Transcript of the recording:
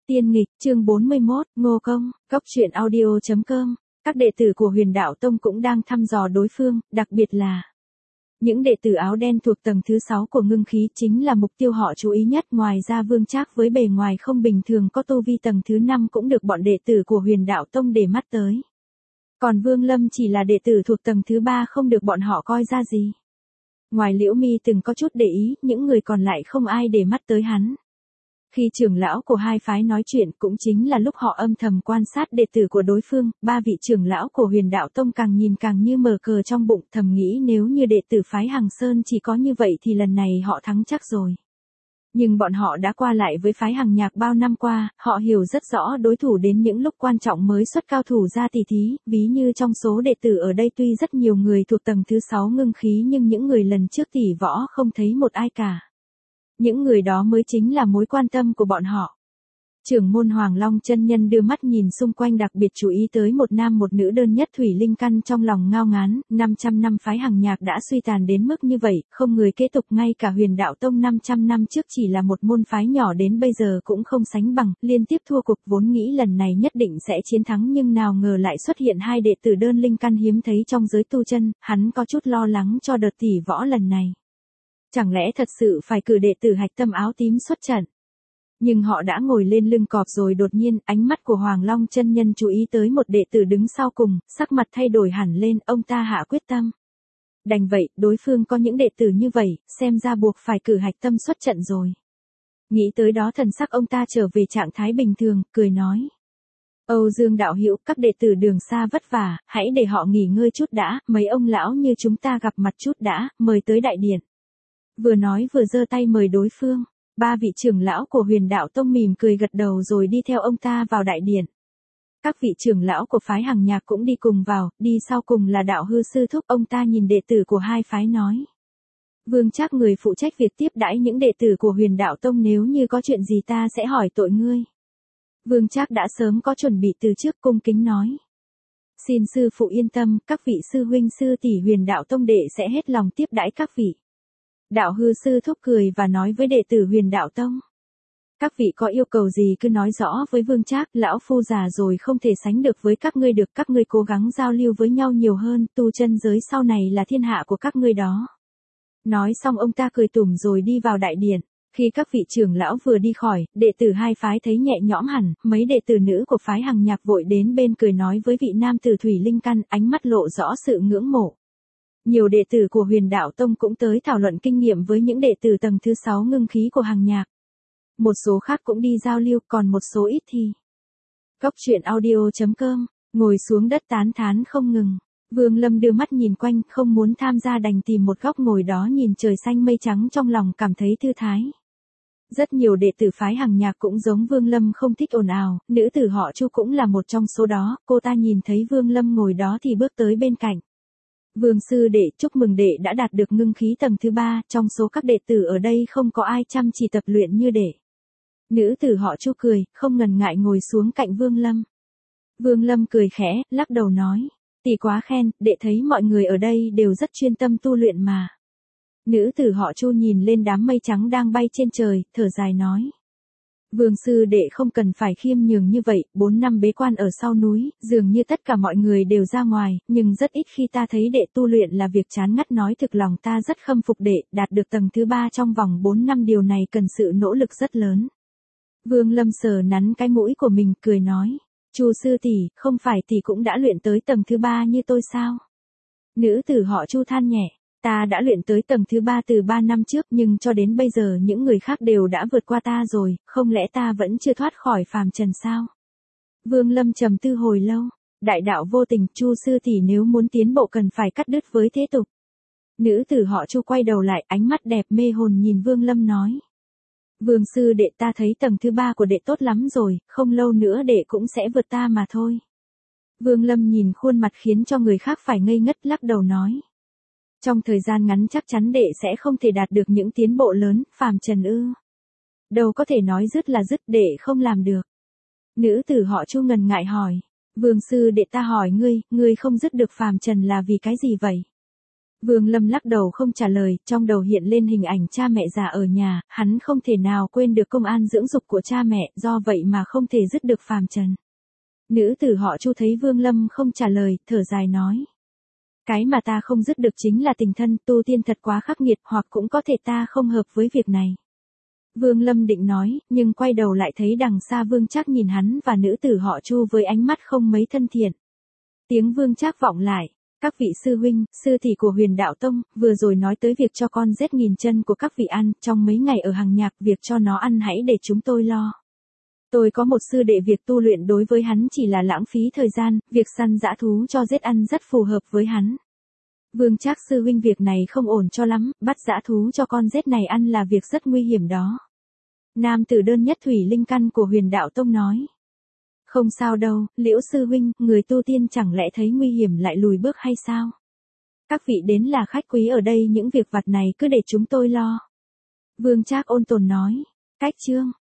Tiên nghịch, chương 41, Ngô Công, Cốc truyện audio.com. Các đệ tử của Huyền Đạo Tông cũng đang thăm dò đối phương, đặc biệt là những đệ tử áo đen thuộc tầng thứ 6 của ngưng khí chính là mục tiêu họ chú ý nhất. Ngoài ra Vương Trác với bề ngoài không bình thường có tu vi tầng thứ 5 cũng được bọn đệ tử của Huyền Đạo Tông để mắt tới. Còn Vương Lâm chỉ là đệ tử thuộc tầng thứ 3 không được bọn họ coi ra gì. Ngoài Liễu Mi từng có chút để ý, những người còn lại không ai để mắt tới hắn. Khi trưởng lão của hai phái nói chuyện cũng chính là lúc họ âm thầm quan sát đệ tử của đối phương, ba vị trưởng lão của Huyền Đạo Tông càng nhìn càng như mở cờ trong bụng, thầm nghĩ nếu như đệ tử phái Hằng Sơn chỉ có như vậy thì lần này họ thắng chắc rồi. Nhưng bọn họ đã qua lại với phái Hằng Nhạc bao năm qua, họ hiểu rất rõ đối thủ đến những lúc quan trọng mới xuất cao thủ ra tỷ thí, ví như trong số đệ tử ở đây tuy rất nhiều người thuộc tầng thứ 6 ngưng khí nhưng những người lần trước tỷ võ không thấy một ai cả. Những người đó mới chính là mối quan tâm của bọn họ. Trưởng môn Hoàng Long chân nhân đưa mắt nhìn xung quanh, đặc biệt chú ý tới một nam một nữ đơn nhất thủy linh căn, trong lòng ngao ngán, 500 năm phái Hằng Nhạc đã suy tàn đến mức như vậy, không người kế tục, ngay cả Huyền Đạo Tông 500 năm trước chỉ là một môn phái nhỏ đến bây giờ cũng không sánh bằng, liên tiếp thua cuộc, vốn nghĩ lần này nhất định sẽ chiến thắng nhưng nào ngờ lại xuất hiện hai đệ tử đơn linh căn hiếm thấy trong giới tu chân, hắn có chút lo lắng cho đợt tỷ võ lần này. Chẳng lẽ thật sự phải cử đệ tử Hạch Tâm áo tím xuất trận? Nhưng họ đã ngồi lên lưng cọp rồi, đột nhiên, ánh mắt của Hoàng Long chân nhân chú ý tới một đệ tử đứng sau cùng, sắc mặt thay đổi hẳn lên, ông ta hạ quyết tâm. Đành vậy, đối phương có những đệ tử như vậy, xem ra buộc phải cử Hạch Tâm xuất trận rồi. Nghĩ tới đó thần sắc ông ta trở về trạng thái bình thường, cười nói. Âu Dương đạo hữu, các đệ tử đường xa vất vả, hãy để họ nghỉ ngơi chút đã, mấy ông lão như chúng ta gặp mặt chút đã, mời tới đại điện. Vừa nói vừa giơ tay mời đối phương. Ba vị trưởng lão của Huyền Đạo Tông mỉm cười gật đầu rồi đi theo ông ta vào đại điện. Các vị trưởng lão của phái Hằng Nhạc cũng đi cùng vào, đi sau cùng là Đạo Hư sư thúc. Ông ta nhìn đệ tử của hai phái nói. Vương Trác, người phụ trách việc tiếp đãi những đệ tử của Huyền Đạo Tông, nếu như có chuyện gì ta sẽ hỏi tội ngươi. Vương Trác đã sớm có chuẩn bị từ trước, cung kính nói. Xin sư phụ yên tâm, các vị sư huynh sư tỷ Huyền Đạo Tông đệ sẽ hết lòng tiếp đãi các vị. Đạo Hư sư thúc cười và nói với đệ tử Huyền Đạo Tông. Các vị có yêu cầu gì cứ nói rõ với Vương Trác, lão phu già rồi không thể sánh được với các ngươi được, các ngươi cố gắng giao lưu với nhau nhiều hơn, tu chân giới sau này là thiên hạ của các ngươi đó. Nói xong ông ta cười tủm rồi đi vào đại điện. Khi các vị trưởng lão vừa đi khỏi, đệ tử hai phái thấy nhẹ nhõm hẳn, mấy đệ tử nữ của phái Hằng Nhạc vội đến bên cười nói với vị nam tử thủy linh căn, ánh mắt lộ rõ sự ngưỡng mộ. Nhiều đệ tử của Huyền Đạo Tông cũng tới thảo luận kinh nghiệm với những đệ tử tầng thứ 6 ngưng khí của Hằng Nhạc. Một số khác cũng đi giao lưu, còn một số ít thì Cốc truyện audio.com, ngồi xuống đất tán thán không ngừng. Vương Lâm đưa mắt nhìn quanh, không muốn tham gia đành tìm một góc ngồi đó nhìn trời xanh mây trắng, trong lòng cảm thấy thư thái. Rất nhiều đệ tử phái Hằng Nhạc cũng giống Vương Lâm, không thích ồn ào, nữ tử họ Chu cũng là một trong số đó, cô ta nhìn thấy Vương Lâm ngồi đó thì bước tới bên cạnh. Vương sư đệ, chúc mừng đệ đã đạt được ngưng khí tầng thứ 3, trong số các đệ tử ở đây không có ai chăm chỉ tập luyện như đệ. Nữ tử họ Chu cười, không ngần ngại ngồi xuống cạnh Vương Lâm. Vương Lâm cười khẽ, lắc đầu nói, tỷ quá khen, đệ thấy mọi người ở đây đều rất chuyên tâm tu luyện mà. Nữ tử họ Chu nhìn lên đám mây trắng đang bay trên trời, thở dài nói. Vương sư đệ không cần phải khiêm nhường như vậy, 4 năm bế quan ở sau núi, dường như tất cả mọi người đều ra ngoài, nhưng rất ít khi ta thấy đệ tu luyện là việc chán ngắt, nói thực lòng ta rất khâm phục đệ, đạt được tầng thứ 3 trong vòng 4 năm, điều này cần sự nỗ lực rất lớn. Vương Lâm sờ nắn cái mũi của mình, cười nói, Chu sư tỷ, không phải tỷ cũng đã luyện tới tầng thứ 3 như tôi sao? Nữ tử họ Chu than nhẹ. Ta đã luyện tới tầng thứ 3 từ 3 năm trước, nhưng cho đến bây giờ những người khác đều đã vượt qua ta rồi, không lẽ ta vẫn chưa thoát khỏi phàm trần sao? Vương Lâm trầm tư hồi lâu. Đại đạo vô tình, Chu sư tỷ nếu muốn tiến bộ cần phải cắt đứt với thế tục. Nữ tử họ Chu quay đầu lại, ánh mắt đẹp mê hồn nhìn Vương Lâm nói. Vương sư đệ, ta thấy tầng thứ 3 của đệ tốt lắm rồi, không lâu nữa đệ cũng sẽ vượt ta mà thôi. Vương Lâm nhìn khuôn mặt khiến cho người khác phải ngây ngất, lắc đầu nói. Trong thời gian ngắn chắc chắn đệ sẽ không thể đạt được những tiến bộ lớn, phàm trần ư? Đâu có thể nói dứt là dứt, đệ không làm được. Nữ tử họ Chu ngần ngại hỏi. Vương sư đệ, ta hỏi ngươi, ngươi không dứt được phàm trần là vì cái gì vậy? Vương Lâm lắc đầu không trả lời, trong đầu hiện lên hình ảnh cha mẹ già ở nhà, hắn không thể nào quên được công an dưỡng dục của cha mẹ, do vậy mà không thể dứt được phàm trần. Nữ tử họ Chu thấy Vương Lâm không trả lời, thở dài nói. Cái mà ta không dứt được chính là tình thân, tu tiên thật quá khắc nghiệt, hoặc cũng có thể ta không hợp với việc này. Vương Lâm định nói, nhưng quay đầu lại thấy đằng xa Vương Trác nhìn hắn và nữ tử họ Chu với ánh mắt không mấy thân thiện. Tiếng Vương Trác vọng lại. Các vị sư huynh, sư tỷ của Huyền Đạo Tông, vừa rồi nói tới việc cho con rết nghìn chân của các vị ăn, trong mấy ngày ở Hằng Nhạc, việc cho nó ăn hãy để chúng tôi lo. Tôi có một sư đệ, việc tu luyện đối với hắn chỉ là lãng phí thời gian, việc săn dã thú cho rết ăn rất phù hợp với hắn. Vương Trác sư huynh, việc này không ổn cho lắm, bắt dã thú cho con rết này ăn là việc rất nguy hiểm đó. Nam tử đơn nhất Thủy Linh Căn của Huyền Đạo Tông nói. Không sao đâu, Liễu sư huynh, người tu tiên chẳng lẽ thấy nguy hiểm lại lùi bước hay sao? Các vị đến là khách quý ở đây, những việc vặt này cứ để chúng tôi lo. Vương Trác ôn tồn nói. Cách chương